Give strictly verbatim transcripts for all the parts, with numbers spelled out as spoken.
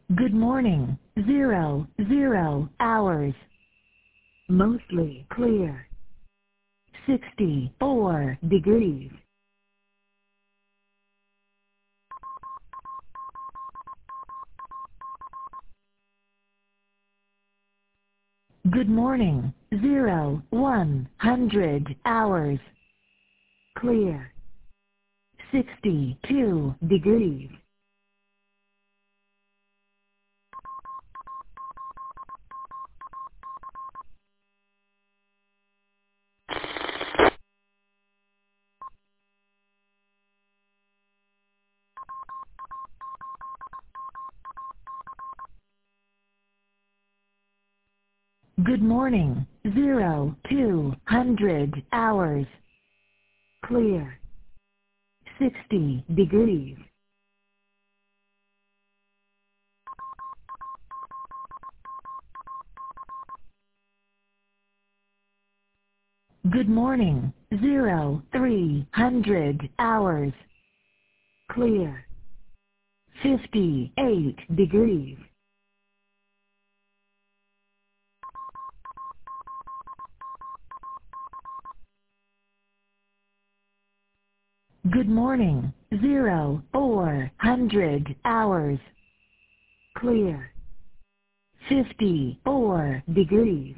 Good morning. Zero, zero hours. Mostly clear. sixty-four degrees. Good morning. Zero, one hundred hours. Clear. sixty-two degrees. Good morning. Zero, two hundred hours. Clear. sixty degrees. Good morning. Zero, three hundred hours. Clear. fifty-eight degrees. Good morning. Zero, four hundred hours. Clear. fifty-four degrees.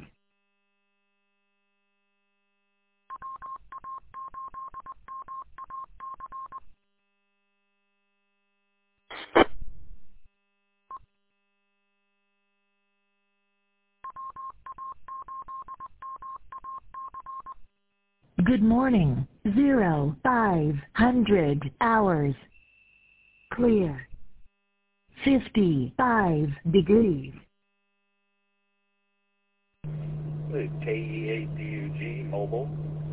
Good morning. Zero, five hundred hours. Clear. fifty-five degrees. K E eight D U G mobile.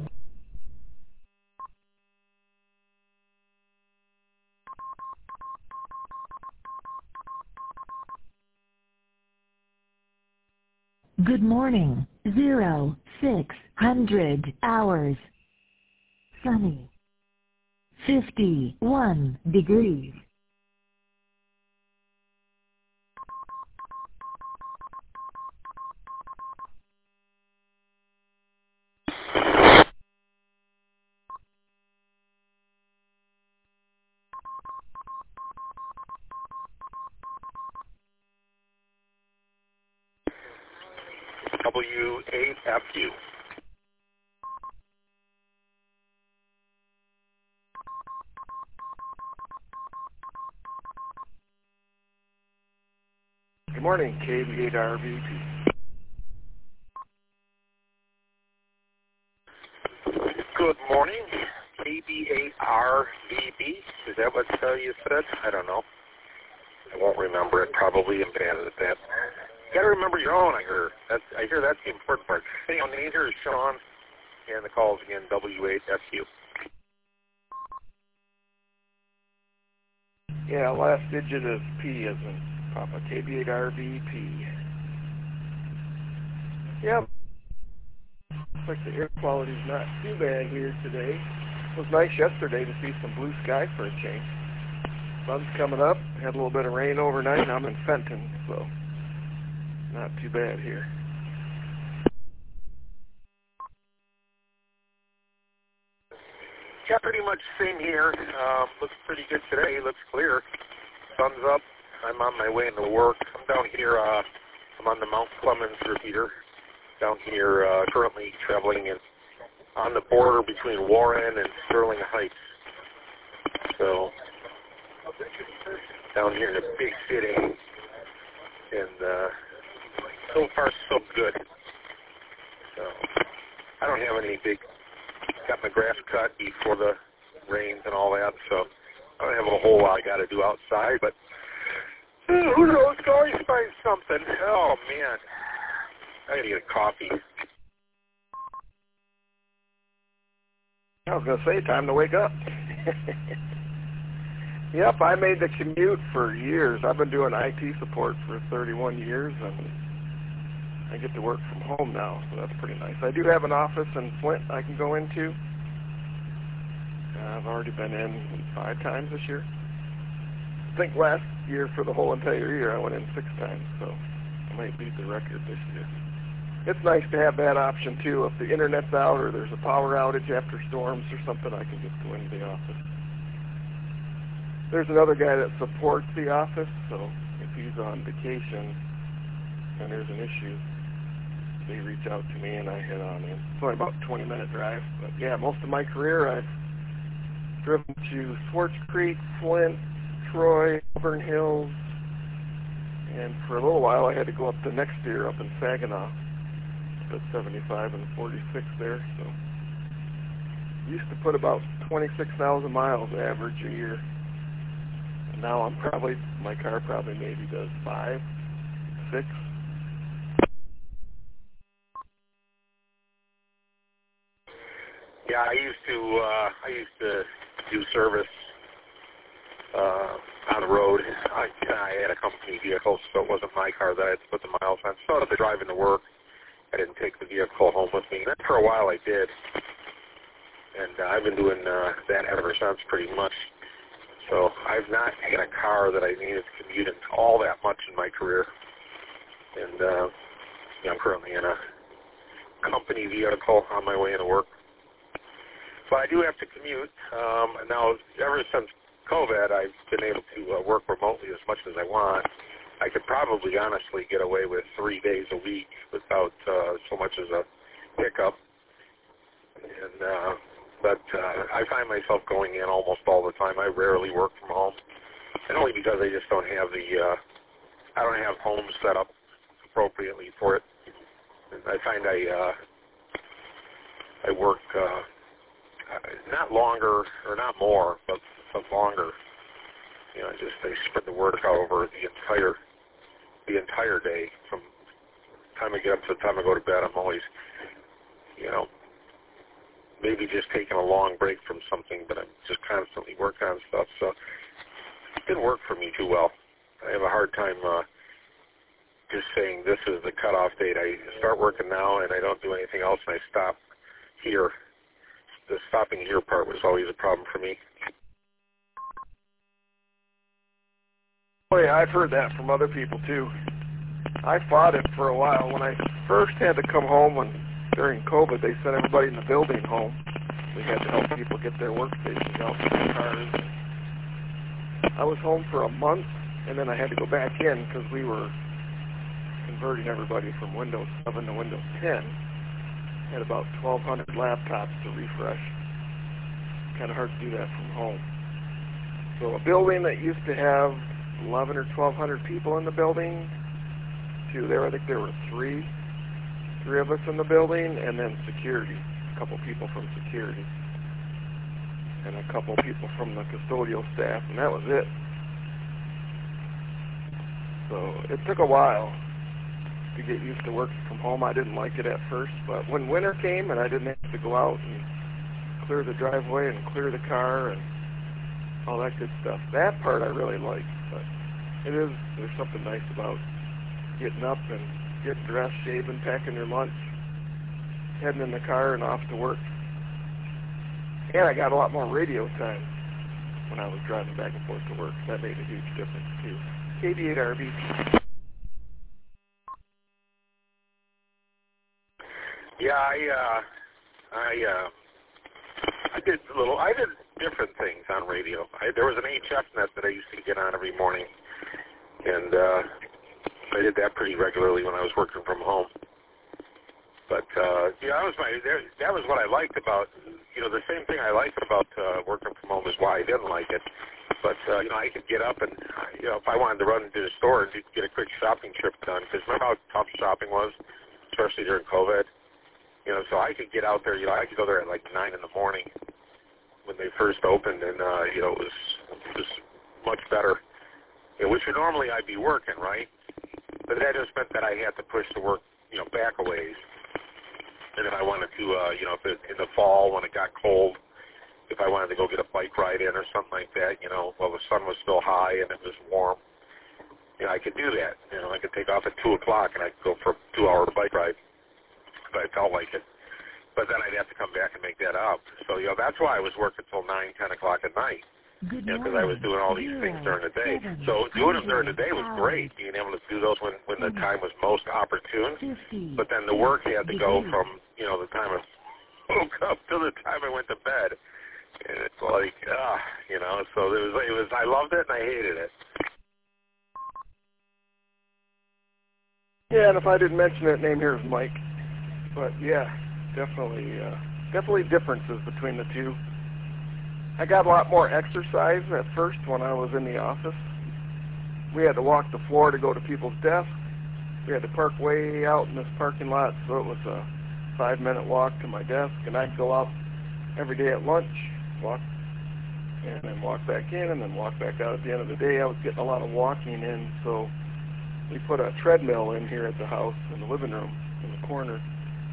Good morning. Zero, six hundred hours. Sunny. fifty-one degrees. W eight F U. Good morning, K B eight R V P. Good morning, K B eight R V B. Is that what uh, you said? I don't know. I won't remember it. Probably am bad at that. You got to remember your own. I hear. That's. I hear that's the important part. Anyhow, the name here is Sean, and the call is again W eight F U. Yeah, last digit is P as in Papa, K B eight R V P. Yep. Looks like the air quality's not too bad here today. It was nice yesterday to see some blue sky for a change. Sun's coming up. Had a little bit of rain overnight, and I'm in Fenton, so not too bad here. Yeah, pretty much same here. Um, looks pretty good today. Looks clear. Sun's up. I'm on my way into work. I'm down here. Uh, I'm on the Mount Clemens repeater. Down here, uh, currently traveling in, on the border between Warren and Sterling Heights. So, down here in a big city. And uh, so far, so good. So, I don't have any big, got my grass cut before the rains and all that, so I don't have a whole lot I got to do outside, but uh, who knows, can always find something. Oh, man. I got to get a coffee. I was going to say, time to wake up. Yep, I made the commute for years. I've been doing I T support for thirty-one years, and I get to work from home now, so that's pretty nice. I do have an office in Flint I can go into. Uh, I've already been in five times this year. I think last year for the whole entire year I went in six times, so I might beat the record this year. It's nice to have that option too. If the internet's out or there's a power outage after storms or something, I can just go into the office. There's another guy that supports the office, so if he's on vacation and there's an issue, they reach out to me and I head on in. It's only about a twenty minute drive, but yeah, most of my career I've driven to Swartz Creek, Flint, Troy, Auburn Hills, and for a little while I had to go up the next year up in Saginaw, at seventy-five and forty-six there. So used to put about twenty-six thousand miles average a year. And now I'm probably, my car probably maybe does five, six. Yeah, I used to uh, I used to do service uh, on the road. I, I had a company vehicle, so it wasn't my car that I had to put the miles on. So if I driving to work, I didn't take the vehicle home with me. And then for a while I did, and uh, I've been doing uh, that ever since pretty much. So I've not had a car that I needed to commute in all that much in my career. And uh, yeah, I'm currently in a company vehicle on my way into work. But I do have to commute. Um, and now, ever since COVID, I've been able to uh, work remotely as much as I want. I could probably honestly get away with three days a week without uh, so much as a hiccup. And uh, but uh, I find myself going in almost all the time. I rarely work from home, and only because I just don't have the uh, I don't have home set up appropriately for it. And I find I uh, I work. Uh, Not longer, or not more, but, but longer. You know, just they spread the word out over the entire, the entire day. From the time I get up to the time I go to bed, I'm always, you know, maybe just taking a long break from something, but I'm just constantly working on stuff. So it didn't work for me too well. I have a hard time uh, just saying this is the cutoff date. I start working now, and I don't do anything else, and I stop here. The stopping here part was always a problem for me. Oh yeah, I've heard that from other people too. I fought it for a while. When I first had to come home when during COVID, they sent everybody in the building home. We had to help people get their workstations out to their cars. I was home for a month, and then I had to go back in because we were converting everybody from Windows seven to Windows ten. Had about twelve hundred laptops to refresh. Kind of hard to do that from home. So a building that used to have eleven or twelve hundred people in the building, to there I think there were three, three of us in the building, and then security, a couple people from security, and a couple people from the custodial staff, and that was it. So it took a while to get used to working from home. I didn't like it at first, but when winter came and I didn't have to go out and clear the driveway and clear the car and all that good stuff, that part I really liked. But it is, there's something nice about getting up and getting dressed, shaving, packing your lunch, heading in the car and off to work. And I got a lot more radio time when I was driving back and forth to work. That made a huge difference too. K D eight R B. Yeah, I, uh, I, uh, I did a little, I did different things on radio. I, there was an H F net that I used to get on every morning, and uh, I did that pretty regularly when I was working from home. But, uh, yeah, that was my, that was what I liked about, you know, the same thing I liked about uh, working from home is why I didn't like it. But, uh, you know, I could get up and, you know, if I wanted to run to the store and get a quick shopping trip done, because remember how tough shopping was, especially during COVID? You know, so I could get out there, you know, I could go there at like nine in the morning when they first opened, and, uh, you know, it was, it was much better, you know, which would normally I'd be working, right? But that just meant that I had to push the work, you know, back a ways. And if I wanted to, uh, you know, if it, in the fall when it got cold, if I wanted to go get a bike ride in or something like that, you know, while the sun was still high and it was warm, you know, I could do that. You know, I could take off at two o'clock and I could go for a two-hour bike ride if I felt like it. But then I'd have to come back and make that up. So, you know, that's why I was working until nine, ten o'clock at night. Good you know, because I was doing all these things during the day. So doing them during the day was great, being able to do those when, when the time was most opportune. But then the work had to go from, you know, the time I woke up to the time I went to bed. And it's like, ah, you know, so it was, it was, I loved it and I hated it. Yeah, and if I didn't mention it, name here is Mike. But yeah, definitely, uh, definitely differences between the two. I got a lot more exercise at first when I was in the office. We had to walk the floor to go to people's desks. We had to park way out in this parking lot, so it was a five-minute walk to my desk, and I'd go out every day at lunch, walk, and then walk back in, and then walk back out at the end of the day. I was getting a lot of walking in, so we put a treadmill in here at the house in the living room in the corner.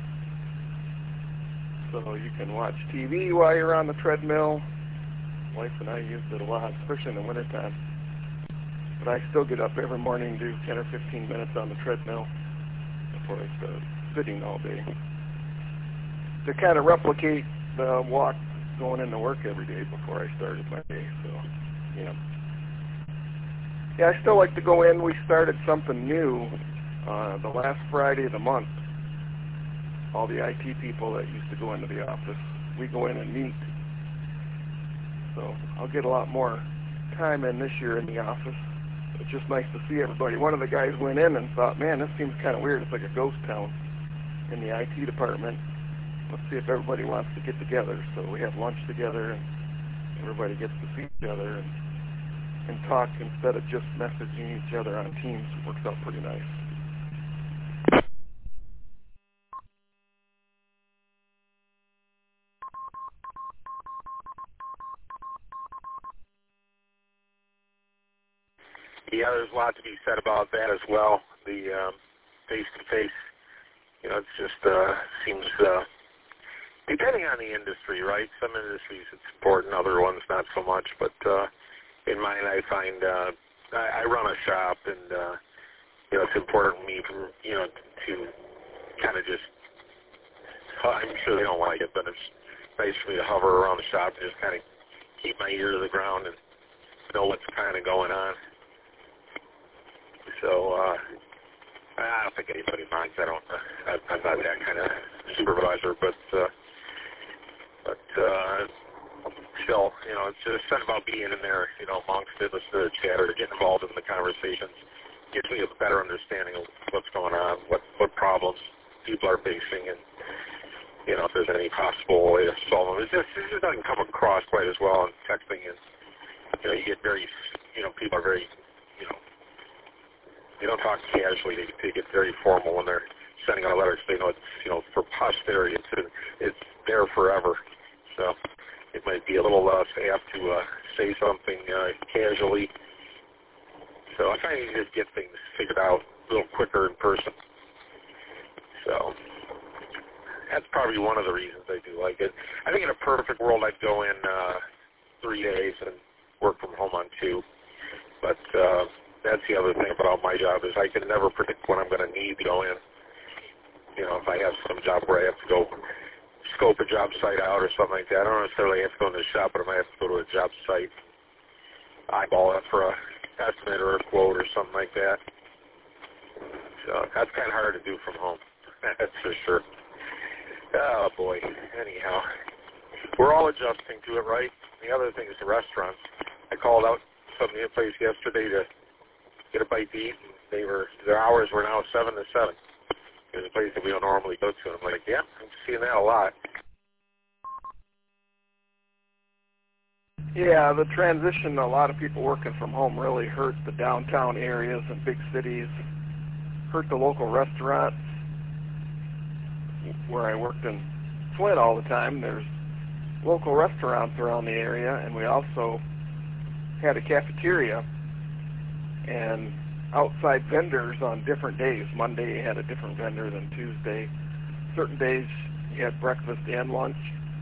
So you can watch T V while you're on the treadmill. Wife and I used it a lot, especially in the wintertime. But I still get up every morning, do ten or fifteen minutes on the treadmill before I start sitting all day, to kind of replicate the walk going into work every day before I started my day. So, yeah. Yeah, I still like to go in. We started something new uh, the last Friday of the month. All the I T people that used to go into the office, we go in and meet. So I'll get a lot more time in this year in the office. It's just nice to see everybody. One of the guys went in and thought, man, this seems kind of weird. It's like a ghost town in the I T department. Let's see if everybody wants to get together. So we have lunch together, and everybody gets to see each other and, and talk instead of just messaging each other on Teams. It works out pretty nice. Yeah, there's a lot to be said about that as well. The um, face-to-face, you know, it's just uh, seems, uh, depending on the industry, right? Some industries it's important, other ones not so much. But uh, in mine, I find uh, I, I run a shop, and uh, you know, it's important to me, for, you know, to kind of just. I'm sure they don't like it, but it's nice for me to hover around the shop and just kind of keep my ear to the ground and know what's kind of going on. So uh, I don't think anybody minds. I don't. I, I'm not that kind of supervisor, but uh, but uh, still, you know, it's just something about being in there, you know, amongst it, listening to the chatter, getting involved in the conversations, gives me a better understanding of what's going on, what what problems people are facing, and you know, if there's any possible way to solve them. It just it just doesn't come across quite as well in texting, and you know, you get very, you know, people are very, you know. They don't talk casually. They, they get very formal when they're sending out a letter. So they know it's, you know, for posterity. It's it's there forever. So it might be a little uh, apt to uh, say something uh, casually. So I kind of just get things figured out a little quicker in person. So that's probably one of the reasons I do like it. I think in a perfect world, I'd go in uh, three days and work from home on two. But uh, that's the other thing about my job is I can never predict when I'm going to need to go in. You know, if I have some job where I have to go scope a job site out or something like that, I don't necessarily have to go into the shop, but I might have to go to a job site, eyeball it for a estimate or a quote or something like that. So that's kind of hard to do from home. That's for sure. Oh, boy. Anyhow, we're all adjusting to it, right? The other thing is the restaurants. I called out some new place yesterday to get a bite to eat, and they were, their hours were now seven to seven. It was a place that we don't normally go to. And I'm like, yeah, I'm seeing that a lot. Yeah, the transition, a lot of people working from home really hurt the downtown areas and big cities, hurt the local restaurants. Where I worked in Flint all the time, there's local restaurants around the area, and we also had a cafeteria and outside vendors on different days. Monday you had a different vendor than Tuesday. Certain days you had breakfast and lunch.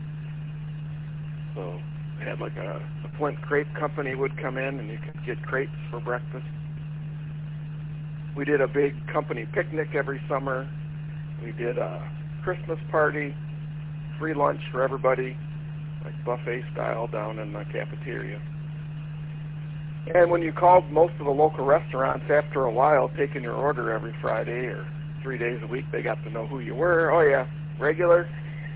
So we had like a, a Flint crepe company would come in and you could get crepes for breakfast. We did a big company picnic every summer. We did a Christmas party, free lunch for everybody, like buffet style down in the cafeteria. And when you called most of the local restaurants, after a while, taking your order every Friday or three days a week, they got to know who you were. Oh, yeah, regular?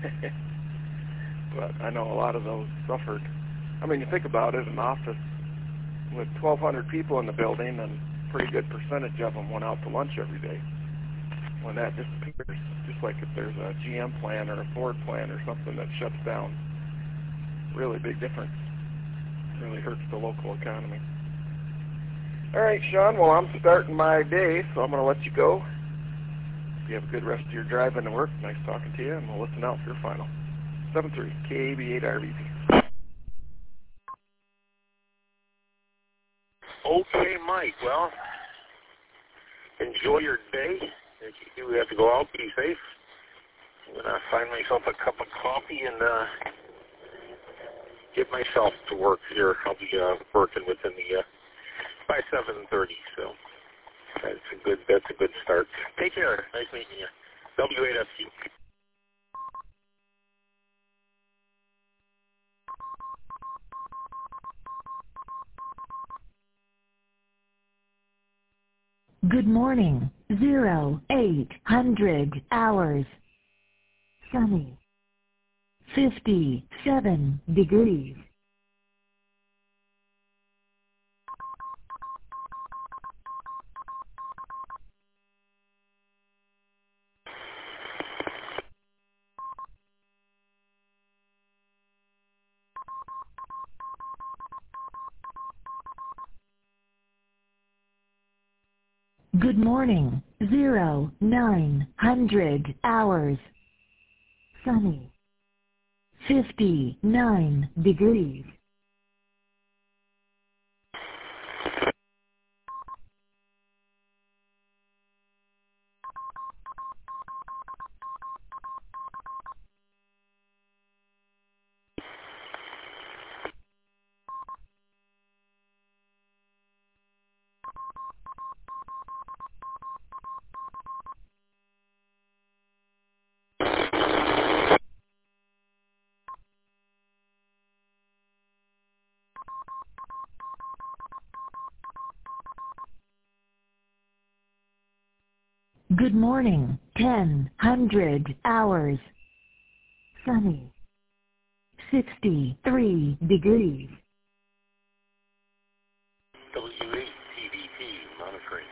But I know a lot of those suffered. I mean, you think about it, an office with twelve hundred people in the building, and a pretty good percentage of them went out to lunch every day. When that disappears, just like if there's a G M plant or a Ford plant or something that shuts down, really big difference. Really hurts the local economy. All right, Sean, well, I'm starting my day, so I'm going to let you go. You have a good rest of your drive into work. Nice talking to you, and we'll listen out for your final. seven three K A B eight R B P. Okay, Mike. Well, enjoy your day. If you do have to go out, be safe. I'm going to find myself a cup of coffee and uh, get myself to work here. I'll be uh, working within the uh, by seven thirty. So that's a good. That's a good start. Take care. Nice meeting you. W eight S Q. Good morning. Zero eight hundred hours. Sunny. Fifty-seven degrees. Good morning. Zero nine hundred hours. Sunny. Fifty-nine degrees. Good morning. Ten hundred hours. Sunny. Sixty-three degrees. W eight T V P monitoring.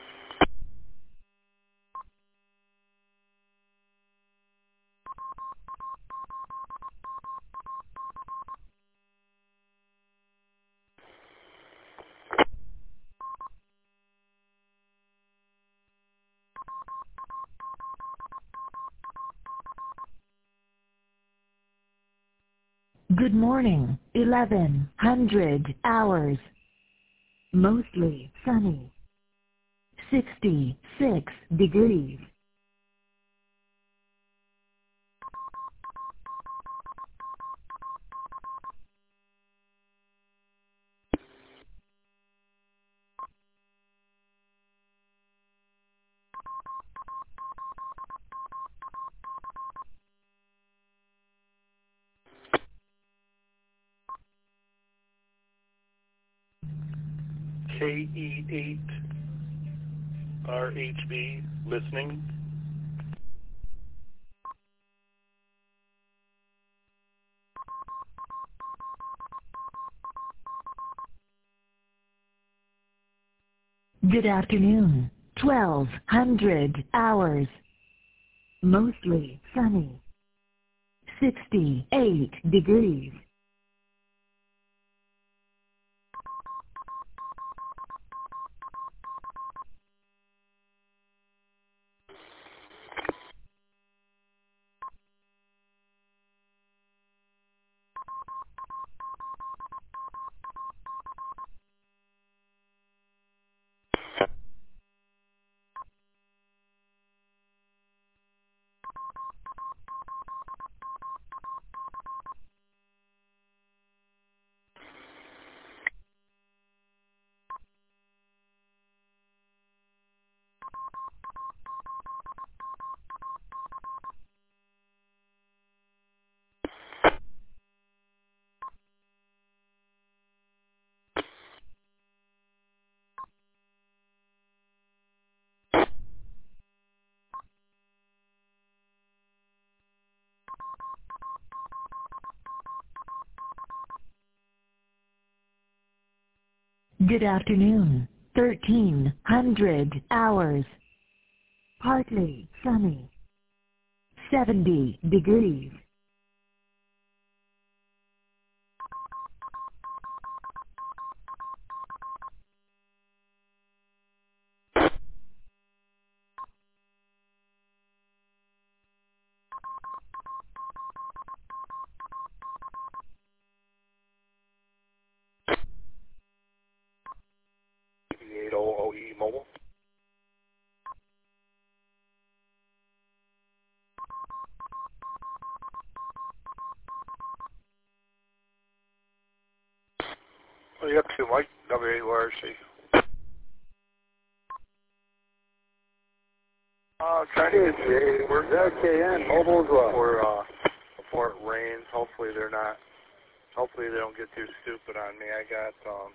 Good morning. Eleven hundred hours. Mostly sunny. Sixty-six degrees. K E eight R H B, listening. Good afternoon. Twelve hundred hours. Mostly sunny. Sixty-eight degrees. Good afternoon. thirteen hundred hours. Partly sunny. seventy degrees. eight O O E mobile. What are you up to, Mike? W A R C. Uh, trying to get to we're K N mobile as well. Before, uh, before it rains, hopefully they're not. Hopefully they don't get too stupid on me. I got um.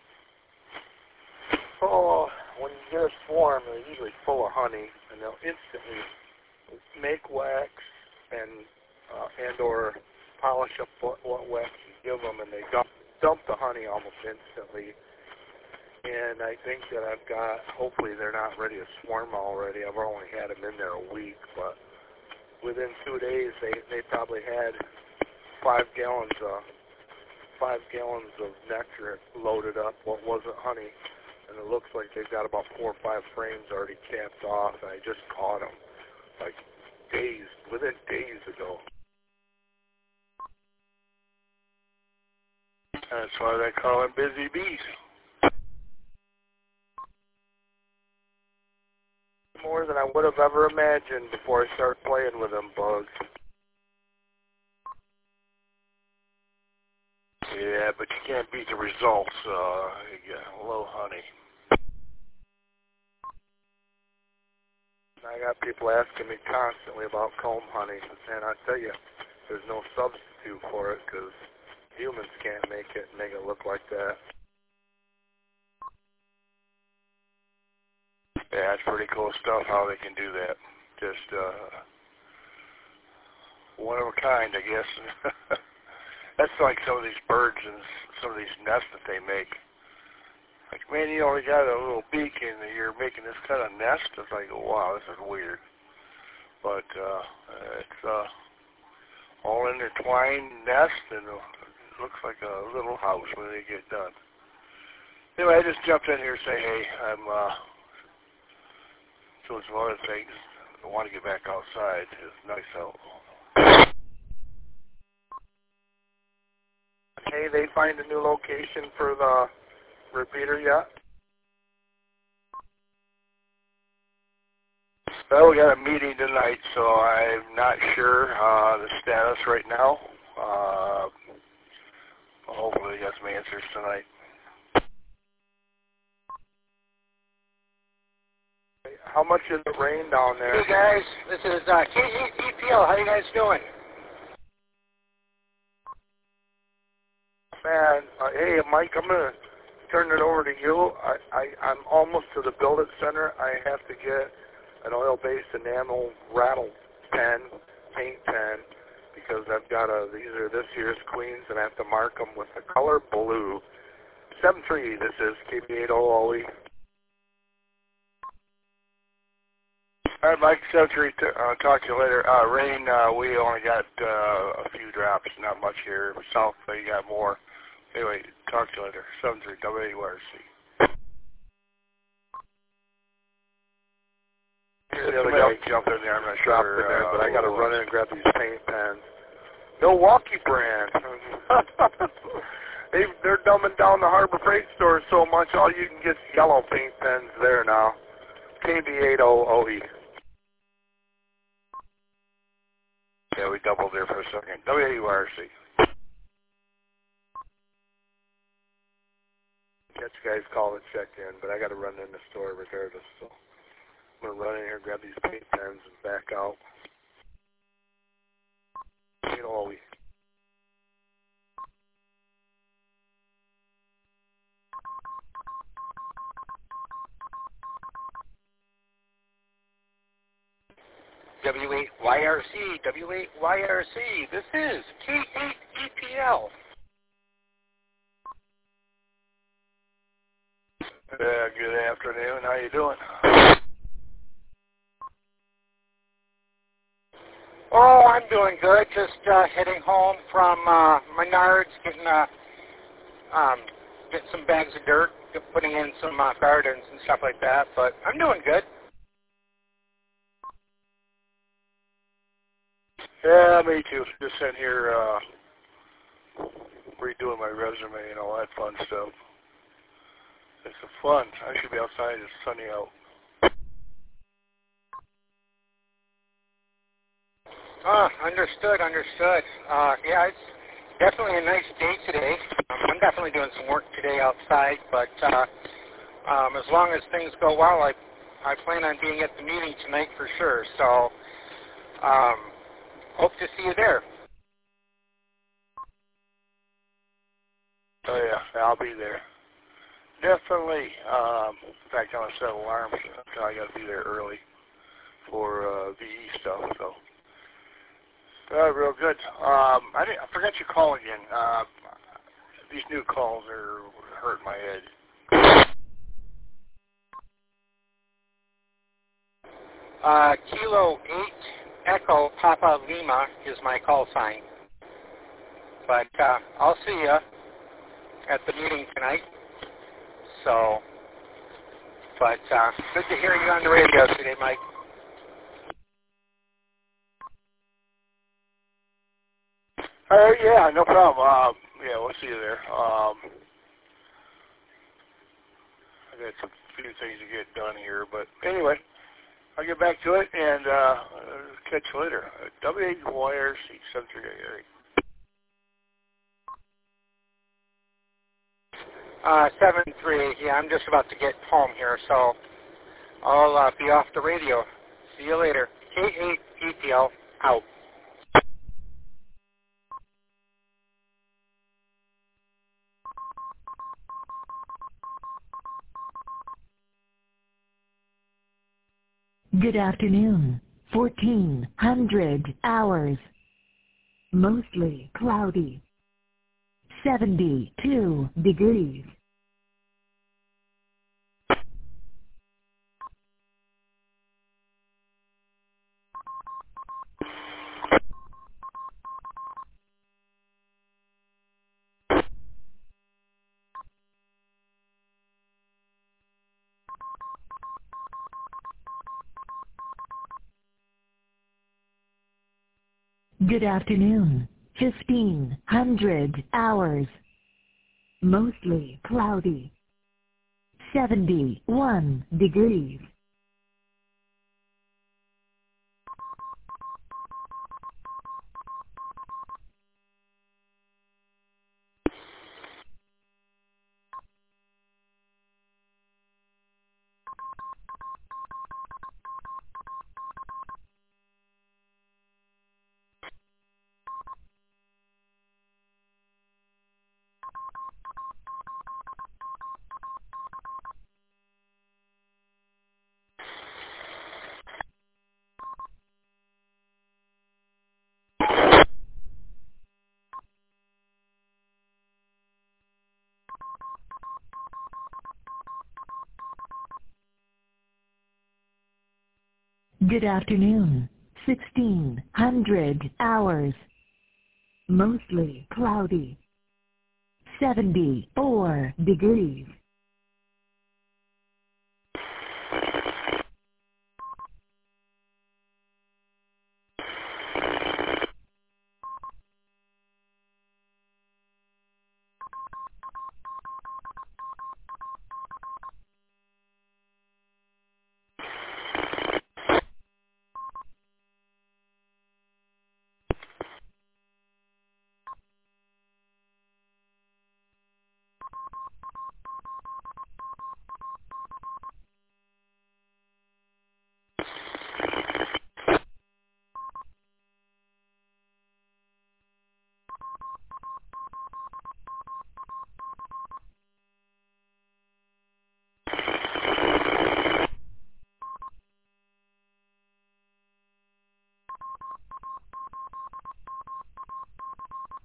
Oh, when you get a swarm, they're usually full of honey, and they'll instantly make wax and uh, and or polish up what, what wax you give them, and they dump dump the honey almost instantly. And I think that I've got, hopefully they're not ready to swarm already. I've only had them in there a week, but within two days they, they probably had five gallons of, five gallons of nectar loaded up, what wasn't honey. And it looks like they've got about four or five frames already capped off, and I just caught them like days, within days ago. That's why they call them busy bees. More than I would have ever imagined before I started playing with them bugs. Yeah, but you can't beat the results. Uh, you get low honey. I got people asking me constantly about comb honey, and I tell you, there's no substitute for it because humans can't make it and make it look like that. Yeah, it's pretty cool stuff how they can do that. Just uh, one of a kind, I guess. That's like some of these birds and some of these nests that they make. Like, man, you only got a little beak and you're making this kind of nest. It's like, wow, this is weird. But uh, it's uh, all intertwined nest, and it looks like a little house when they get done. Anyway, I just jumped in here to say, hey, I'm uh, doing some other things. I want to get back outside. It's nice out. Hey, they find a new location for the repeater yet? Well, we got a meeting tonight, so I'm not sure uh, the status right now. Uh, hopefully we got some answers tonight. How much is it rain down there? Hey guys, this is uh, K E P L. How you guys doing? Man, uh, hey Mike, I'm gonna turn it over to you. I, I I'm almost to the Build It Center. I have to get an oil-based enamel rattle pen, paint pen, because I've got a. These are this year's Queens, and I have to mark them with the color blue. seven three. This is K B eight O O E. All right, Mike, seven three, uh, talk to you later. Uh, rain, uh, we only got uh, a few drops, not much here. South, you got more. Anyway, talk to you later. seven three, W A R C. The other guy jumped in there, I'm not sure. In there, uh, but I got to run in and grab these paint pens. Milwaukee brand. they, they're dumbing down the Harbor Freight store so much, all you can get is yellow paint pens there now. K B eight O O E. Yeah, we doubled there for a second. W A R C. Catch guys call and check in, but I got to run in the store regardless. So I'm going to run in here, grab these paint pens, and back out. You know, all we. W eight Y R C, W eight Y R C. This is K eight E P L. Yeah, good afternoon. How you doing? Oh, I'm doing good. Just uh, heading home from uh, Menards, getting uh, um, getting some bags of dirt, putting in some uh, gardens and stuff like that. But I'm doing good. Yeah, me too. Just sitting here uh, redoing my resume and all that fun stuff. It's fun. I should be outside. It's sunny out. Ah, understood, understood. Uh, yeah, it's definitely a nice day today. Um, I'm definitely doing some work today outside, but uh, um, as long as things go well, I I plan on being at the meeting tonight for sure. So, um, hope to see you there. Oh yeah, I'll be there. Definitely. Um, in fact, I'm gonna set alarms. I got to be there early for uh, V E stuff. So, uh, real good. Um, I, didn't, I forgot your call again. Uh, these new calls are hurting my head. Uh, Kilo eight Echo Papa Lima is my call sign. But uh, I'll see you at the meeting tonight. So, but uh, good to hear you on the radio today, Mike. Uh, yeah, no problem. Um, yeah, we'll see you there. Um, I got some few things to get done here, but anyway, I'll get back to it and uh, catch you later. Uh, W eight Y R C seven three eight. Uh, seven three, yeah, I'm just about to get home here, so I'll uh, be off the radio. See you later. K eight E P L out. Good afternoon. fourteen hundred hours. Mostly cloudy. seventy-two degrees. Good afternoon. fifteen hundred hours. Mostly cloudy. seventy-one degrees. Good afternoon. sixteen hundred hours. Mostly cloudy. seventy-four degrees.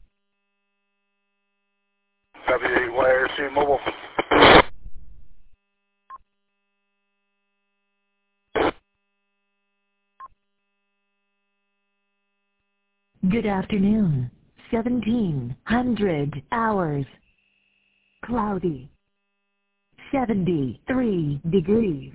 W eight Y R C mobile. Good afternoon. seventeen hundred hours. Cloudy. seventy-three degrees.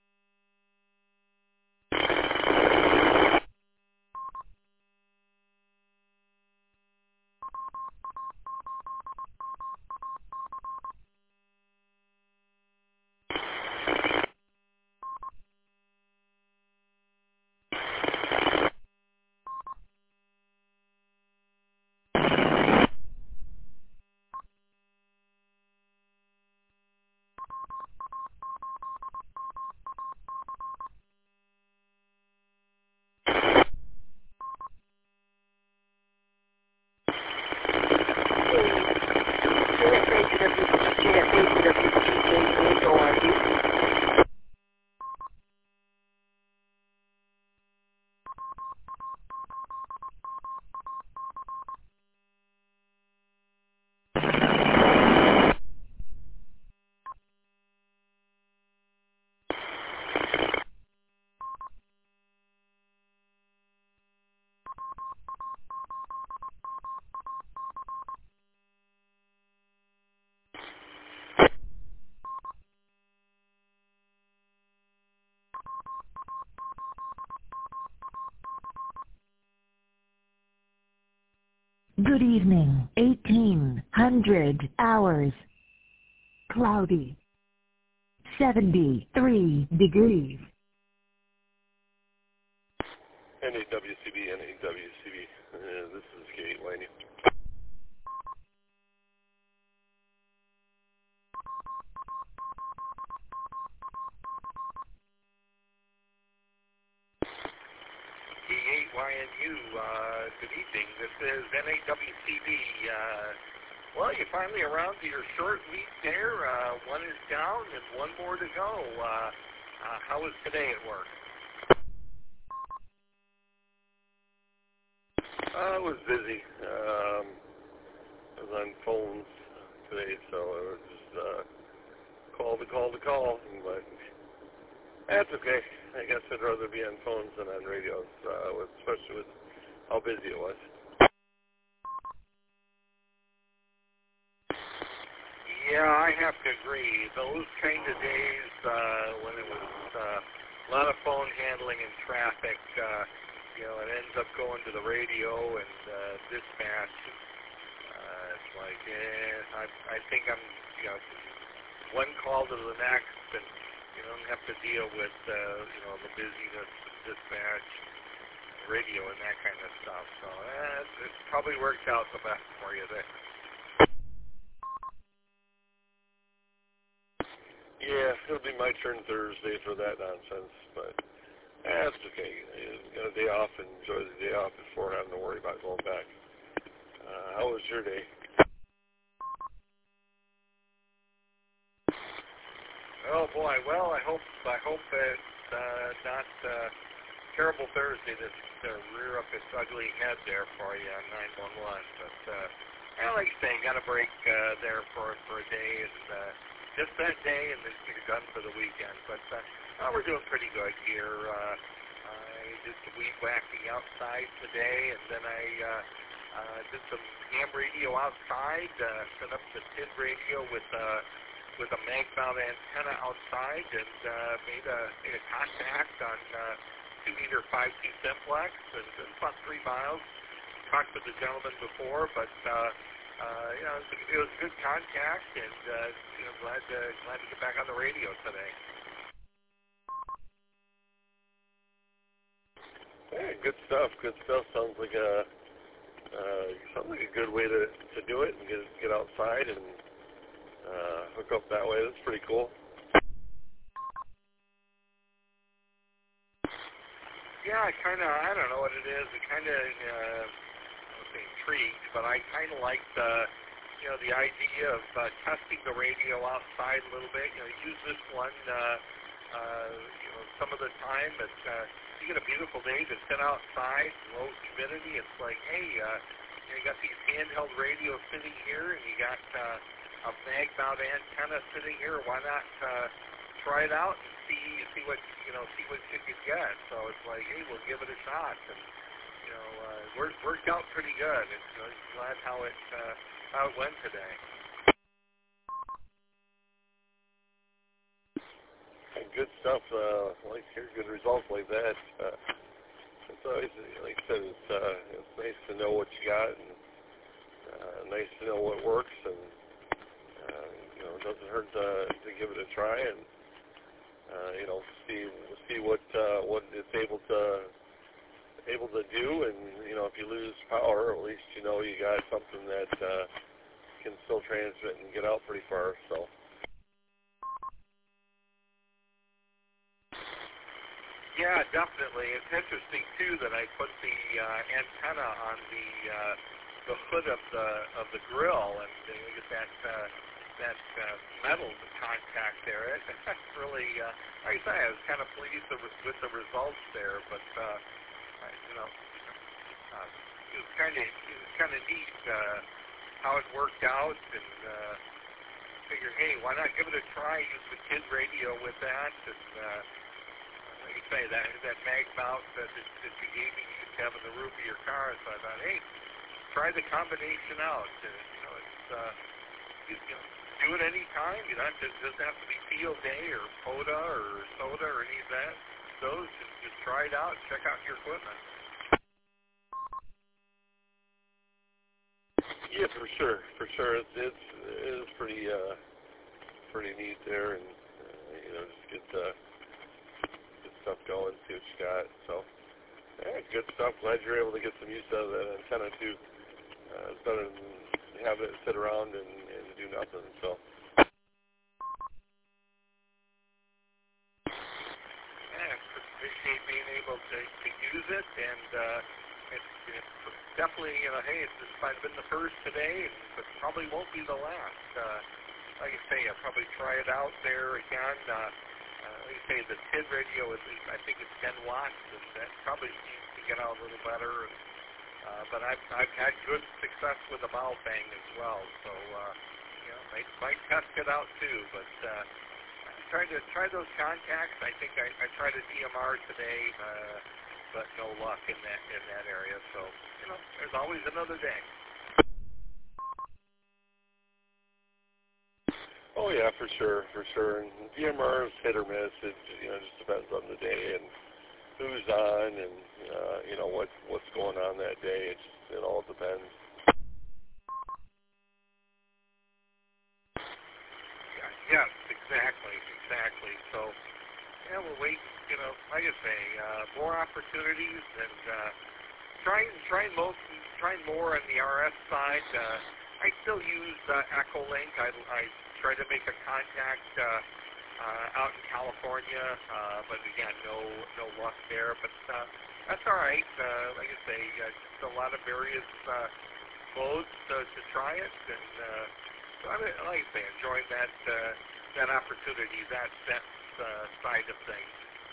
Good evening. eighteen hundred hours. Cloudy. seventy-three degrees. N A W C B, N A W C B. Uh, this is Gate Laney. D eight Y N U, uh, good evening. This is N A W C B. Uh, well, you're finally around to your short week there. Uh, one is down and one more to go. Uh, uh, how was today at work? Uh, I was busy. Um, I was on phones today, so it was just uh, call to call to call. But that's okay. I guess I'd rather be on phones than on radios, uh, with, especially with how busy it was. Yeah, I have to agree. Those kind of days uh, when it was uh, a lot of phone handling and traffic, uh, you know, it ends up going to the radio and uh, dispatch. Uh, it's like, eh, I, I think I'm, you know, one call to the next, and you don't have to deal with, uh, you know, the busyness of dispatch, radio, and that kind of stuff. So eh, it probably worked out the best for you there. Yeah, it'll be my turn Thursday for that nonsense, but eh, that's okay. You got a day off and enjoy the day off before having to worry about going back. Uh, how was your day? Oh boy, well I hope I hope it's uh, not uh, terrible Thursday to uh, rear up its ugly head there for you on nine one one. But uh, I like to say, got a break uh, there for for a day, and uh, just that day, and then you're done for the weekend. But uh, well, we're doing pretty good here. Uh, I did some weed whacking outside today, and then I uh, uh, did some ham radio outside. Uh, set up the T I D radio with. Uh, with a mag-mount antenna outside, and uh, made, a, made a contact on uh, two meter five two simplex, and it's about three miles. Talked with the gentleman before, but uh, uh, you know, it was, a, it was a good contact, and uh, you know, glad to, glad to get back on the radio today. Yeah, good stuff. Good stuff. Sounds like a uh, sounds like a good way to, to do it and get get outside and uh, hook up that way. That's pretty cool. Yeah, I kind of, I don't know what it is. It kind of, uh, I don't say intrigued, but I kind of like the, you know, the idea of uh, testing the radio outside a little bit. You know, use this one, uh, uh, you know, some of the time. But uh, you get a beautiful day to sit outside, low humidity. It's like, hey, uh, you, know, you got these handheld radios sitting here, and you got uh, a mag-mount antenna sitting here. Why not uh, try it out and see see what you know see what you can get? So it's like, hey, we'll give it a shot. And you know, uh, worked worked out pretty good. It's uh, glad how it uh, how it went today. Good stuff. Uh, like hear good results like that. Uh, it's always, like I said, it's uh, it's nice to know what you got, and uh, nice to know what works, and uh, you know, it doesn't hurt to, to give it a try, and uh, you know, see see what uh, what it's able to able to do, and you know, if you lose power, at least you know you got something that uh, can still transmit and get out pretty far. So. Yeah, definitely. It's interesting too that I put the uh, antenna on the uh, the hood of the of the grill, and you get that uh, that uh, metal contact there. It, that's really, uh, like I say, I was kind of pleased with the results there. But uh, I, you know, uh, it was kind of it was kind of neat uh, how it worked out, and uh, figured, hey, why not give it a try? Use the kid radio with that, and. Uh, Like you say, that that mag mount that, that you gave me, you used to have in the roof of your car. So I thought, hey, try the combination out. And, you know, it's uh, you, you know, do it any time. You know, it doesn't have to be field day or POTA or soda or any of that. Those just, just try it out. Check out your equipment. Yeah, for sure, for sure. It's it's, it's pretty uh, pretty neat there, and uh, you know, just get. Uh, stuff going, see what you got. So, yeah, good stuff. Glad you're able to get some use out of that antenna too. Uh, it's better than having it sit around and, and do nothing. So. Yeah, appreciate being able to, to use it, and uh, it's, it's definitely, you know, hey, it's, it's been the first today, but probably won't be the last. Uh, like I say, I'll probably try it out there again. Uh, Uh, like you say, the T I D radio is, I think it's ten watts, and that probably seems to get out a little better. And, uh, but I've, I've had good success with the bow bang as well, so uh, you know, I might test it out too. But uh, I'm trying to try those contacts. I think I, I tried a D M R today, uh, but no luck in that in that area. So you know, there's always another day. Oh yeah, for sure, for sure. And D M R is hit or miss. It you know just depends on the day and who's on, and uh, you know what what's going on that day. It just, it all depends. Yeah, yes, exactly, exactly. So yeah, we'll wait. You know, like I say, uh, more opportunities, and uh, trying trying most trying more on the R F side. Uh, I still use uh, Echolink. I, I try to make a contact uh, uh, out in California, uh, but again, no no luck there. But uh, that's all right. Uh, like I say, uh, just a lot of various uh, modes to, to try it, and uh, so I mean, like I say, enjoying that uh, that opportunity, that that uh, side of things.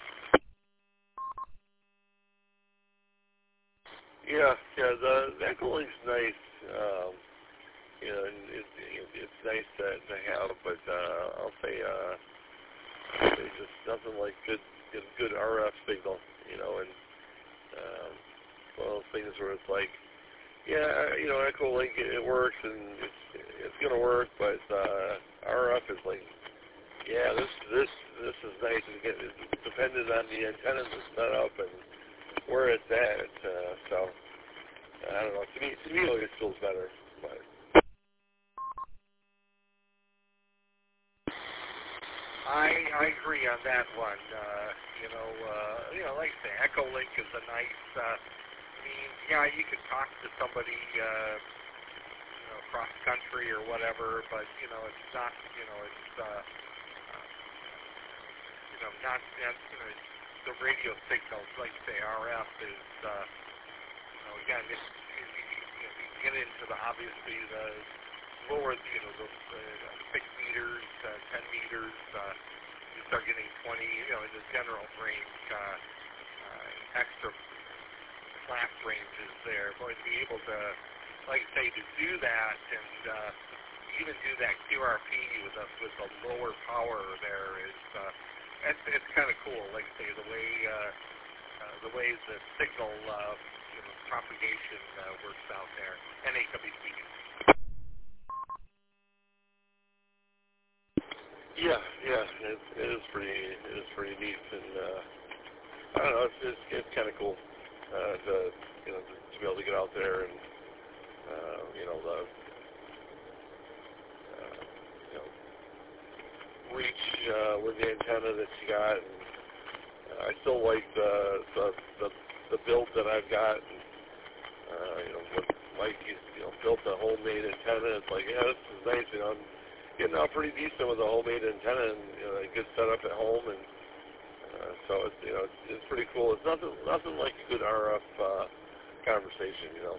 Yeah, yeah. The, the Echolink's nice. Um, You know, it, it, it's nice to, to have, but uh, I'll say uh, there's just nothing like good, good, good R F signal, you know, and um, one of those things where it's like, yeah, you know, Echolink, it, it works and it's it's gonna work, but uh, R F is like, yeah, this this this is nice. And get, it's dependent on the antennas that's set up and where it's at. Uh, so I don't know. To me, to me, it always feels better, but. I I agree on that one. Uh, you know, uh, you know, like I say, Echolink is a nice. Uh, I mean, yeah, you could talk to somebody, uh, you know, cross country or whatever, but you know, it's not. You know, it's. Uh, uh, you know, not. You know, it's, the radio signals, like say, R F is. Uh, you know, again, it's, you, you, you get into the obviously the lower, you know, the uh, six meters, uh, ten meters, uh, you start getting twenty, you know, in the general range, uh, uh, extra class ranges there. But to be able to, like I say, to do that and uh, even do that Q R P with a with a lower power there is, uh, it's, it's kind of cool. Like I say, the way uh, uh, the way the signal, uh, you know, propagation uh, works out there. N A W C B. Yeah, yeah, it, it is pretty, it is pretty neat, and uh, I don't know, it's it's, it's kind of cool uh, to you know to, to be able to get out there and uh, you know the uh, you know reach uh, with the antenna that you got. And, uh, I still like the the the, the build that I've got. And, uh, you know, what Mike he's you know built a homemade antenna. It's like, yeah, this is nice. You know, I'm getting out pretty decent with a homemade antenna and you know, a good setup at home, and uh, so it's you know it's, it's pretty cool. It's nothing nothing like a good R F uh, conversation, you know.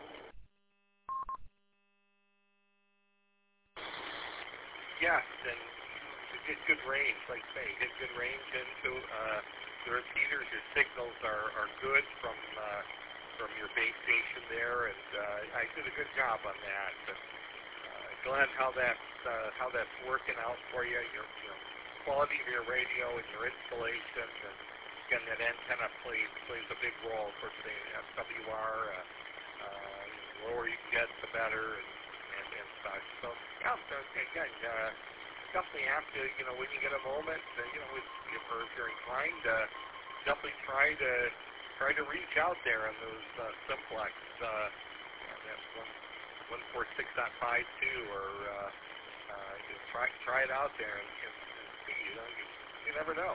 Yes, and you get good range, like I say, you get good range into uh, the repeaters. Your signals are, are good from uh, from your base station there, and uh, I did a good job on that. But, uh, Glenn, how that's uh, how that's working out for you, your, your quality of your radio and your installation, and again, that antenna plays plays a big role. Of course, the S W R, uh, uh, the lower you can get, the better, and, and, and such. So, yeah, so again, uh, definitely have to, you know, when you get a moment, uh, you know, if, if, or if you're inclined, uh, definitely try to try to reach out there on those uh, simplex. Uh, that's one. one forty-six point five two, or uh, uh, you know, try try it out there and, and, and see. You know, you, you never know.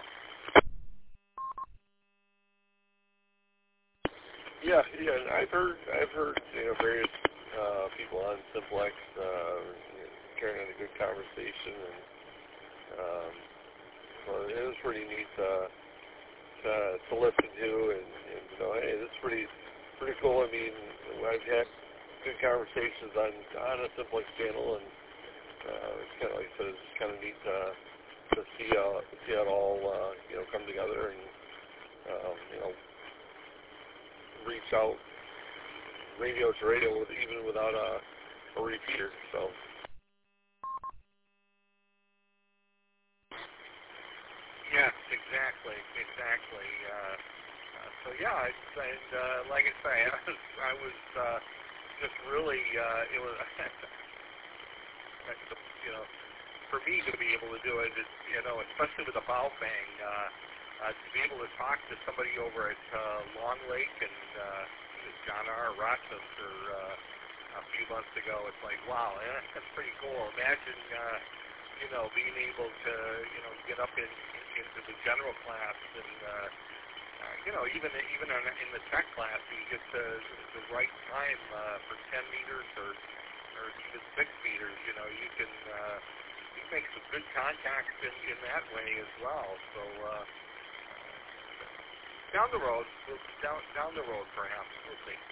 Yeah, yeah. And I've heard I've heard you know various uh, people on simplex uh, you know, carrying on a good conversation, and um, so it was pretty neat uh, to to listen to, and, and you know, hey, this is pretty pretty cool. I mean, I've had good conversations on on a simplex channel, and uh, it's kind of like I said, it's kind of neat to to see uh, see how it all uh, you know come together, and um, you know reach out radio to radio with, even without a, a repeater. So yes, exactly, exactly. Uh, uh, so yeah, it's, and uh, like I say, I was, I was uh, just really uh, it was. You know, for me to be able to do it, it's, you know, especially with the Baofeng, uh, uh, to be able to talk to somebody over at uh, Long Lake and uh, John R. Rochester uh, a few months ago, it's like, wow, yeah, that's pretty cool. Imagine, uh, you know, being able to, you know, get up in, into the general class and, uh, uh, you know, even even in, in the tech class, you get the, the right time uh, for ten meters or or even six meters, you know, you can uh, you can make some good contacts in, in that way as well. So uh, down the road, we'll, down down the road, perhaps we'll see.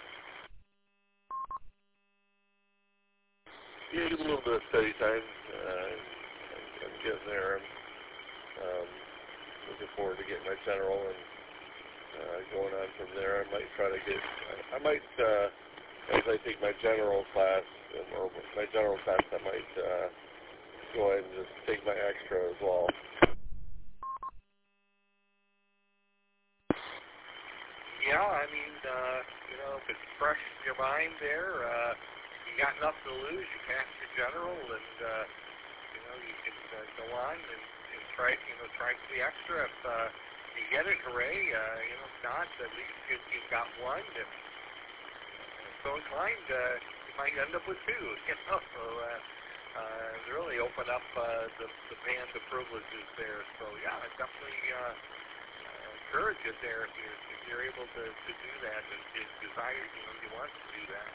yeah, give a little bit of study time. Uh, I'm, I'm getting there. I'm um, looking forward to getting my general and uh, going on from there. I might try to get. I, I might uh, as I take my general class. Or my general class, I might uh, go ahead and just take my extra as well. Yeah, I mean, uh, you know, if it's fresh in your mind there, uh, you got nothing to lose. You pass your general, and uh, you know, you can uh, go on and, and try, you know, try for the extra. If uh, you get it, hooray! Uh, you know, if not, at least you, you've got one. If so inclined, uh, you might end up with two, you know, so uh, uh, really open up uh, the, the band of privileges there. So, yeah, I definitely uh, uh, encourage it there if you're, if you're able to, to do that, and if you desire, you know, you want to do that.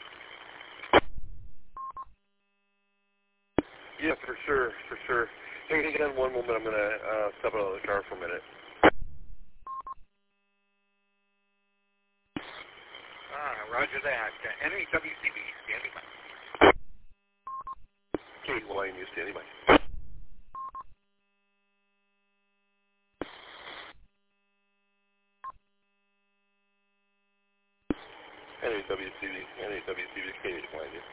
Yeah, for sure, for sure. Hey, hang on one moment. I'm going to uh, step out of the car for a minute. Ah, roger that. Uh, N A W C B, standing by. Kate, Hawaiian, you standing by. N A W C B, N A W C B, Kate, Hawaiian, you.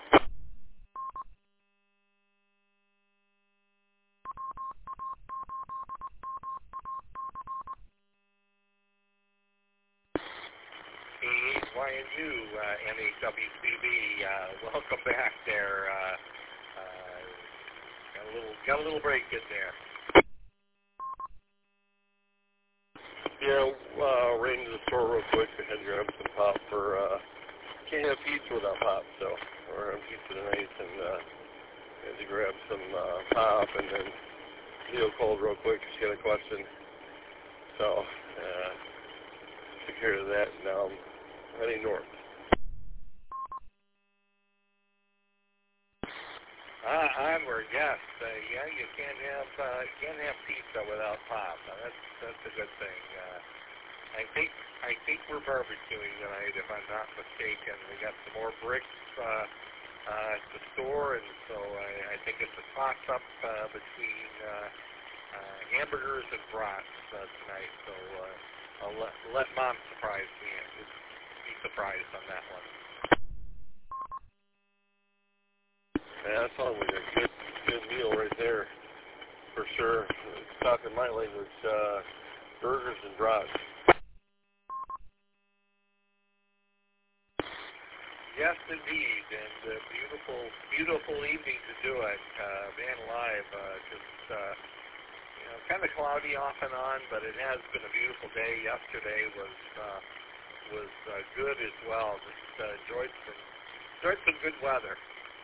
K H Y N U, uh, N H W C B. Uh, welcome back there. Uh, uh, got a little, got a little break in there. Yeah, uh, ran to the store real quick and had to grab some pop for, uh, can't have pizza without pop, so we're having pizza tonight, and, uh, had to grab some, uh, pop, and then Leo called real quick, she had a question, so, uh, took care of that, and now I'm heading north. Uh, onward, yes. Uh, yeah, you can't have uh, can't have pizza without pop. Uh, that's that's a good thing. Uh, I think I think we're barbecuing tonight, if I'm not mistaken. We got some more bricks uh, uh, at the store, and so I, I think it's a toss-up uh, between uh, uh, hamburgers and brats uh, tonight. So uh, I'll let let Mom surprise me. Be surprised on that one. Yeah, that sounds like a good, good meal right there, for sure. Talking my language, uh, burgers and brats. Yes, indeed, and a beautiful, beautiful evening to do it. Uh, Van Live, uh, just uh, you know, kind of cloudy off and on, but it has been a beautiful day. Yesterday was uh, was uh, good as well. Just uh, enjoyed some enjoyed some good weather.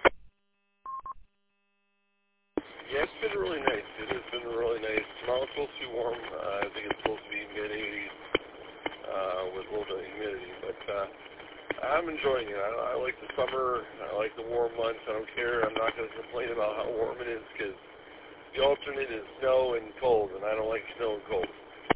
Yeah, it's been really nice. It has been really nice. Tomorrow's supposed to be warm. Uh, I think it's supposed to be mid eighties uh, with a little bit of humidity. But uh, I'm enjoying it. I, I like the summer. I like the warm months. I don't care. I'm not going to complain about how warm it is because the alternate is snow and cold, and I don't like snow and cold.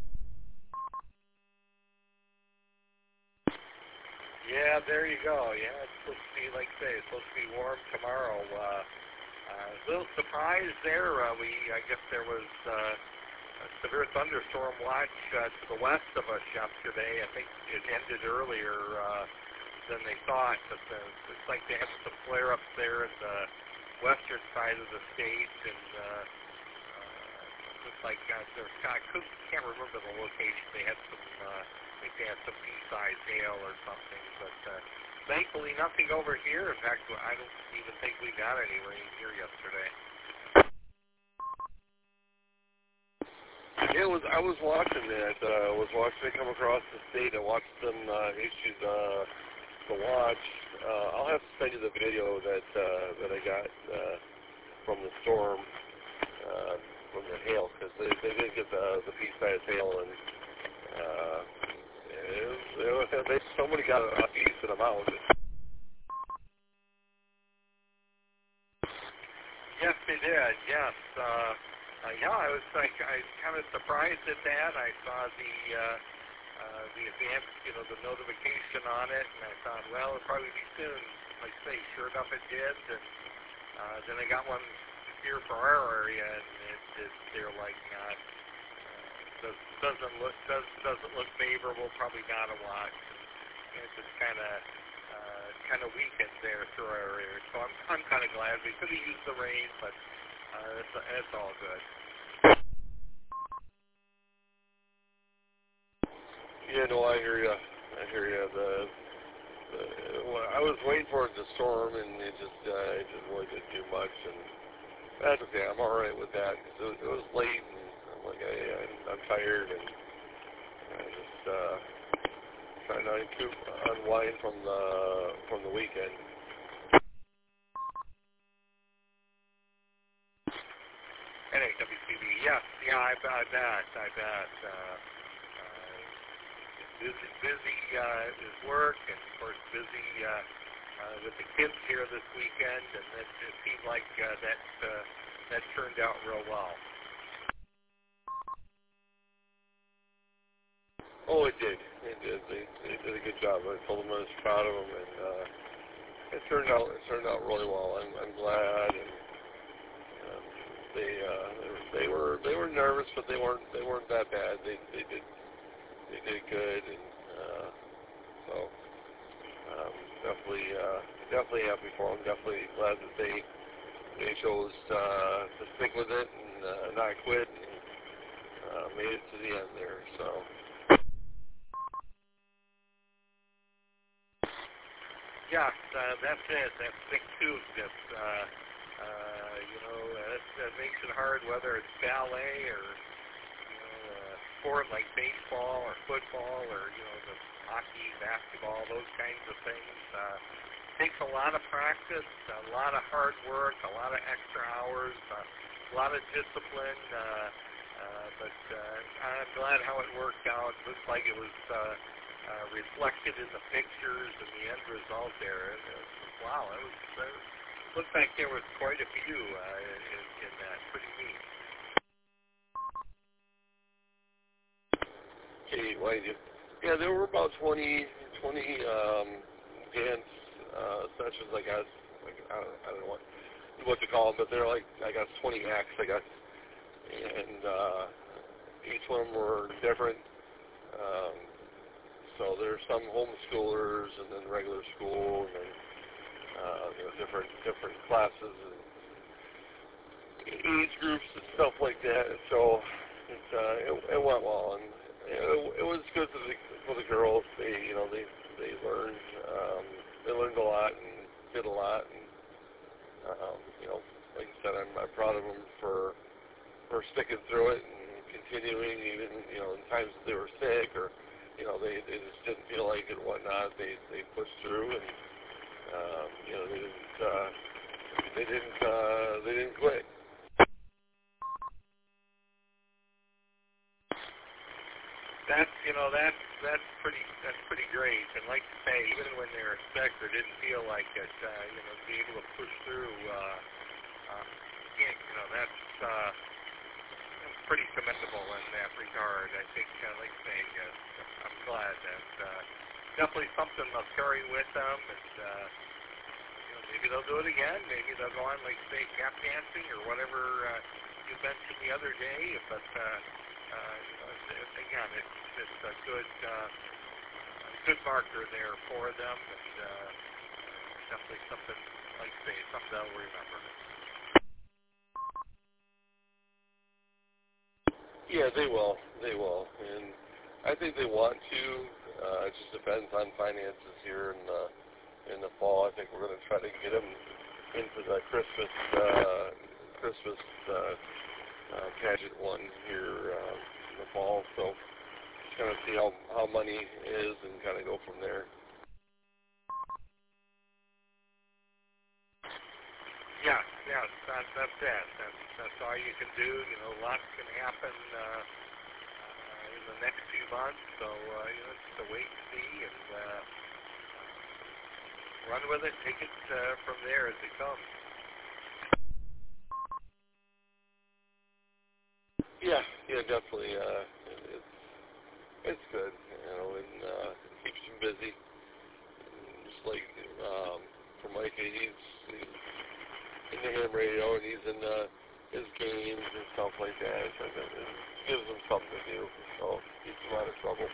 Yeah, there you go. Yeah, it's supposed to be, like I say, it's supposed to be warm tomorrow. Uh, Uh, a little surprise there. Uh, we, I guess there was uh, a severe thunderstorm watch uh, to the west of us yesterday. I think it ended earlier uh, than they thought. But uh, it's like they had some flare-ups there in the western side of the state, and uh, uh, it's like uh, there, I could, can't remember the location. They had some, uh, I think they had some pea-sized hail or something, but. Uh, Thankfully, nothing over here. In fact, I don't even think we got any rain here yesterday. Yeah, it was, I was watching that. Uh, I was watching it come across the state. I watched them uh, issue the, the watch. Uh, I'll have to send you the video that uh, that I got uh, from the storm, uh, from the hail, because they, they did get the, the pea-sized hail, and uh, it was, it was, they, somebody got a decent amount. Yes, they did. Yes. Uh, uh, yeah, I was like, I was kind of surprised at that. I saw the uh, uh, the advance, you know, the notification on it, and I thought, well, it'll probably be soon. Like I say, sure enough, it did. And uh, then I got one here for our area, and it, it, they're like not. Does, doesn't look does doesn't look favorable. Probably not a watch. And it's just kind of uh, kind of weakened there through our area. So I'm I'm kind of glad we could have used the rain, but uh, it's it's all good. Yeah, no, I hear you. I hear you. The, the well, I was waiting for it to storm, and it just uh, it just really didn't do much, and that's okay. I'm all right with that. Cause it, was, it was late, and I'm like, I, I, I'm tired, and I just uh, trying to uncoop, unwind from the from the weekend. N H W C B, yes, yeah, I, I bet, I bet. Uh, uh, busy, busy uh, is work, and of course busy uh, uh, with the kids here this weekend, and it, it seemed like uh, that uh, that turned out real well. Oh, it did. It did. They, they did a good job. I told them I was proud of them, and uh, it turned out it turned out really well. I'm, I'm glad. And um, they, uh, they were they were nervous, but they weren't they weren't that bad. They they did they did good, and uh, so um, definitely uh, definitely happy for them. Definitely glad that they they chose uh, to stick with it and uh, not quit, and uh, made it to the end there. So. Yeah, uh, that's it. That thick tube that, uh, uh, you know, that, that makes it hard, whether it's ballet or, you know, uh, sport like baseball or football or, you know, the hockey, basketball, those kinds of things. Uh, takes a lot of practice, a lot of hard work, a lot of extra hours, uh, a lot of discipline. Uh, uh, but uh, I'm glad how it worked out. It looks like it was uh, uh, reflected in the pictures and the end result there. And, uh, wow, it was. Uh, looks like there was quite a few uh, in, in that. Pretty neat. Okay, well, yeah, there were about twenty, twenty um, dance uh, sessions, I guess. Like, I, don't, I don't know what, what to call them, but they're like, I guess, twenty acts, I guess. And uh, each one were different. Um, so there's some homeschoolers and then regular school and then uh, you know, different different classes and age groups and stuff like that. And so it, uh, it, it went well, and it, it was good for the for the girls. They you know they they learned um, they learned a lot and did a lot. And um, you know, like I said, I'm, I'm proud of them for for sticking through it and continuing, even you know in times that they were sick or you know they, they just didn't feel like it and whatnot. They they pushed through, and um, you know they didn't uh, they didn't uh, they didn't quit. That's you know that's that's pretty that's pretty great. And like I say, even when they were sick or didn't feel like it, uh, you know, to be able to push through, uh, uh, you know, that's uh, pretty commendable in that regard. I think, uh, like I say, uh, I'm glad that uh, definitely something they'll carry with them, and uh, you know, maybe they'll do it again. Maybe they'll go on, like say, tap dancing or whatever uh, you mentioned the other day. But uh, uh, you know, it's, it's, again, it's it's a good uh, good marker there for them, and uh, definitely something, like I say, something they'll remember. Yeah, they will. They will, and I think they want to. Uh, it just depends on finances here in the in the fall. I think we're going to try to get them into the Christmas uh, Christmas uh, uh, pageant one here uh, in the fall. So just kind of see how how money is and kind of go from there. Yeah, yeah, that, that's it. That's, that's all you can do. You know, lots can happen uh, uh, in the next few months. So, uh, you know, just to wait and see and uh, run with it, take it uh, from there as it comes. Yeah, yeah, definitely. Uh, it, it's it's good, you know, and uh, it keeps them busy. And just like um, for Mike, he's, he's in the ham radio and he's in uh, his games and stuff like that. So it, it gives him something to do. So keeps him out of trouble.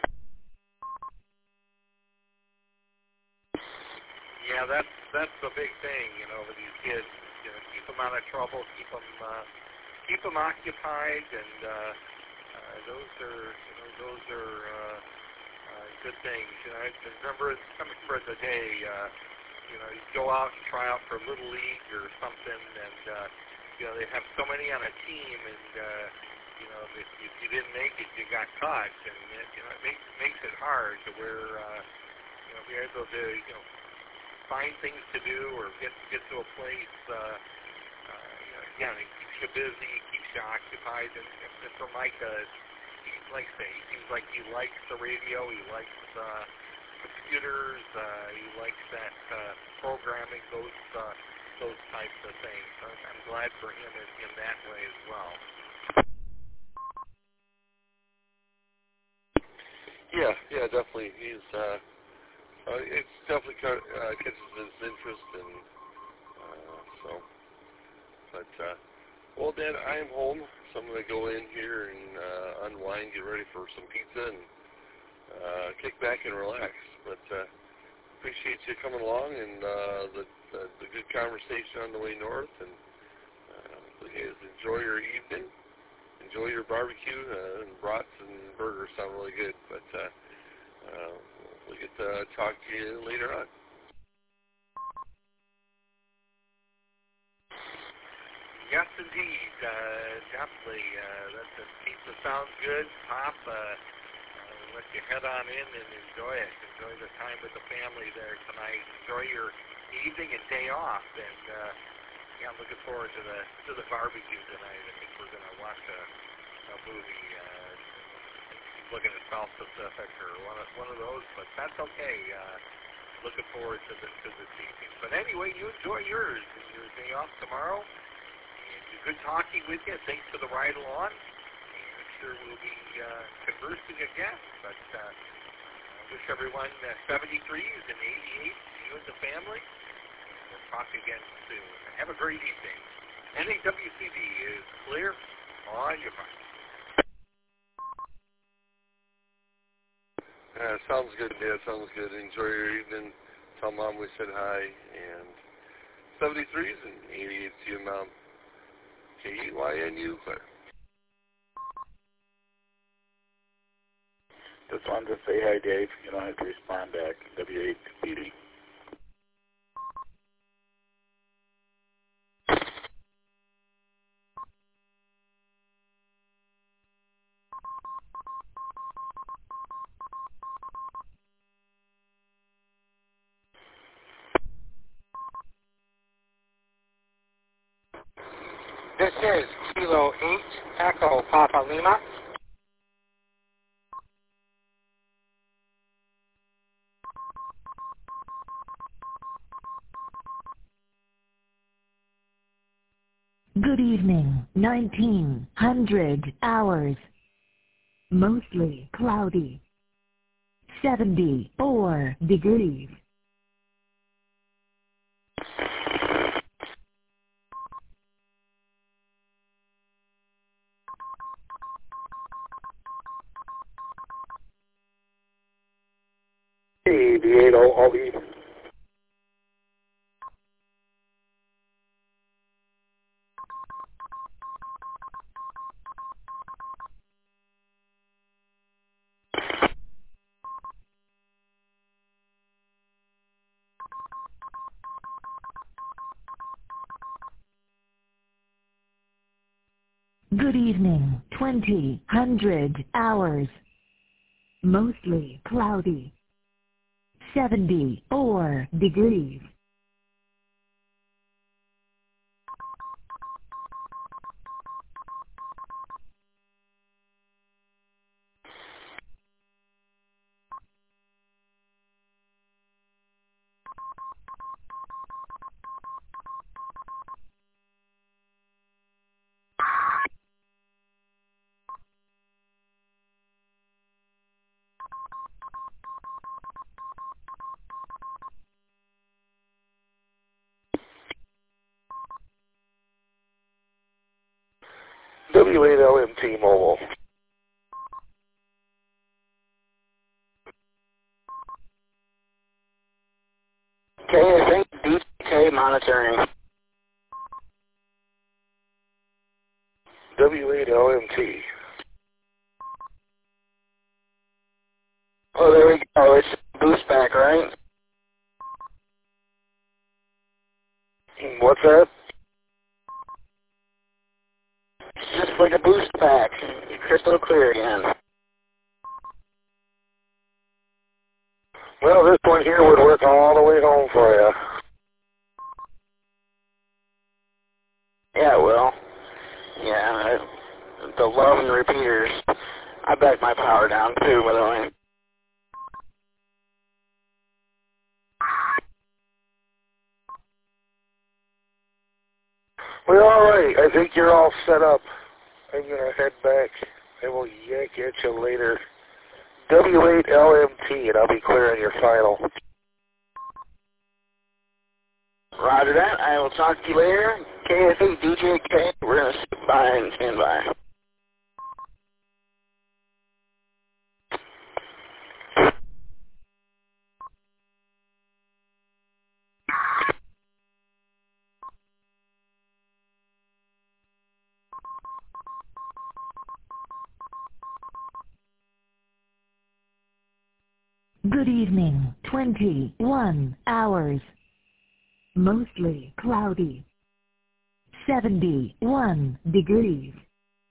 Yeah, that's that's the big thing, you know, with these kids. You know, keep them out of trouble, keep them uh, keep them occupied, and uh, uh, those are you know those are uh, uh, good things. You know, I remember I remember the day. Uh, You know, you go out and try out for Little League or something, and, uh, you know, they have so many on a team, and, uh, you know, if, if you didn't make it, you got cut, and, it, you know, it makes, makes it hard to where, uh, you know, be able to, you know, find things to do or get, get to a place, uh, uh, you know, again, it keeps you busy, it keeps you occupied, and, and for Micah, he, like I say, he seems like he likes the radio, he likes, uh, computers, uh, he likes that uh, programming, those uh, those types of things. So I'm glad for him in, in that way as well. Yeah, yeah, definitely. He's uh, uh it's definitely ca- uh, catches his interest, and uh, so. But uh, well, Dad, I am home, so I'm going to go in here and uh, unwind, get ready for some pizza, and uh, kick back and relax. But uh, appreciate you coming along and uh, the, the the good conversation on the way north. And uh, please enjoy your evening. Enjoy your barbecue. Uh, and brats and burgers sound really good. But uh, uh, we'll get to talk to you later on. definitely. Uh, that, that pizza sounds good. Pop, uh, uh, let you head on in and enjoy it. Enjoy the time with the family there tonight. Enjoy your evening and day off. And uh, yeah, I'm looking forward to the to the barbecue tonight. I think we're going to watch a, a movie. Uh, looking at South Pacific or one of one of those, but that's okay. Uh, looking forward to the to this evening. But anyway, you enjoy yours and your day off tomorrow. And good talking with you. Thanks for the ride along. And I'm sure we'll be uh, conversing again. But uh, I wish everyone uh, seventy-threes and eighty-eights, you and the family. And we'll talk again soon. Have a great evening. N A W C D is clear on your mind. Uh, sounds good, Dad. Sounds good. Enjoy your evening. Tell Mom we said hi. And seventy-threes and eighty-eights to your Mom. K E Y N U, Claire. Just wanted to say hi, Dave. You don't have to respond back. W eight P D. This is Kilo eight, Echo Papa Lima. Good evening, nineteen hundred hours. Mostly cloudy. seventy-four degrees. Hey, Diego, all the Good evening, twenty hundred hours. Mostly cloudy. seventy-four degrees. W eight L M T Mobile. K S eight D K monitoring. W eight L M T. Oh, there we go. It's boost back, right? What's that? It's just like a boost back. Crystal clear again. Well, this one here would work all the way home for you. Yeah, it will. Yeah, I, the love and repeaters. I back my power down too, by the way. Well, all right. I think you're all set up. I'm going to head back. I will yank at you later. W eight L M T, and I'll be clearing your final. Roger that. I will talk to you later. K S eight D J K, we're going to sit by and stand by. Good evening, twenty-one hours. Mostly cloudy. seventy-one degrees.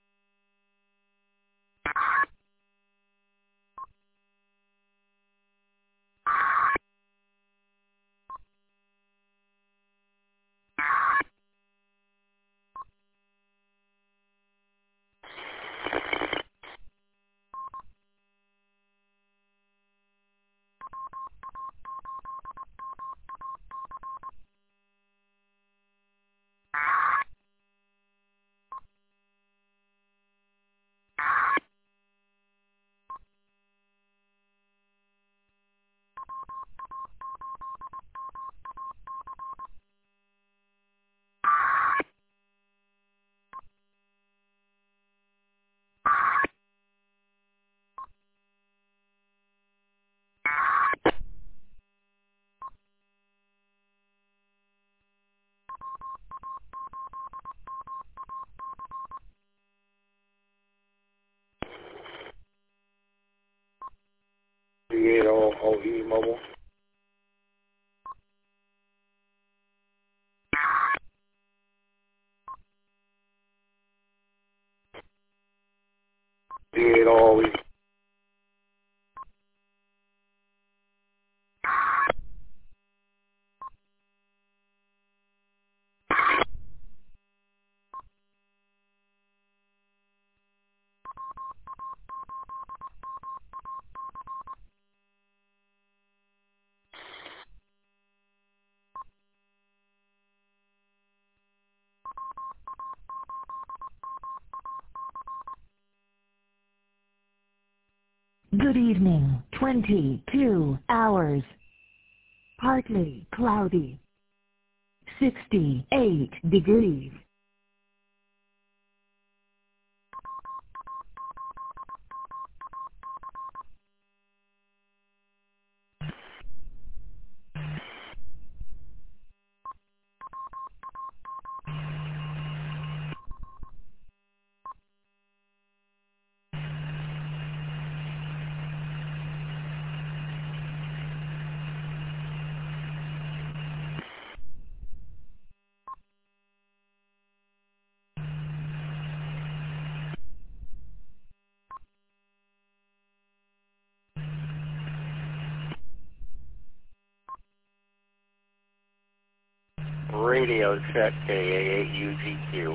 E Mobile. D eight all E. Good evening, twenty-two hours. Partly cloudy. sixty-eight degrees. Radio check K A eight U G Q.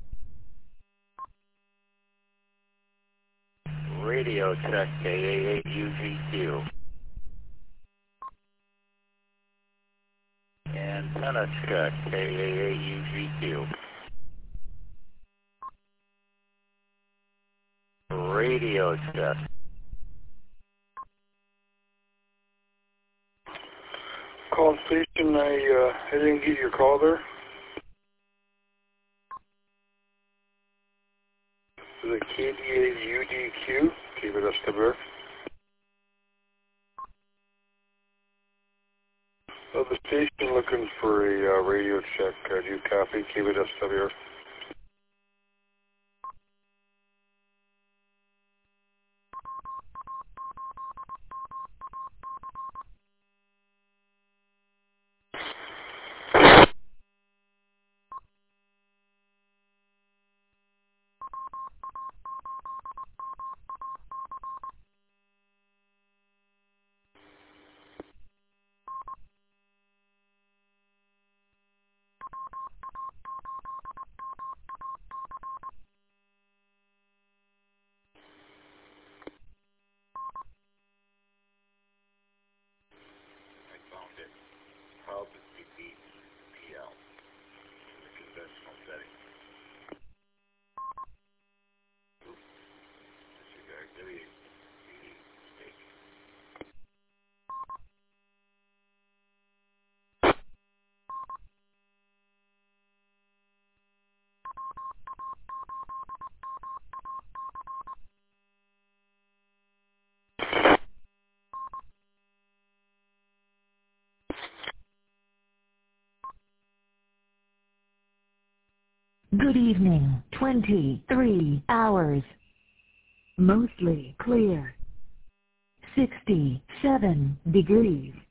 Radio check K A eight U G Q. Antenna check K A eight U G Q. Radio check. Call station, I, uh, I didn't get your call there. Is it K D eight U D Q? Keep it S W R. Oh, the station looking for a uh, radio check. Uh, do you copy? Keep it S W R. Good evening, twenty-three hours. Mostly clear. sixty-seven degrees.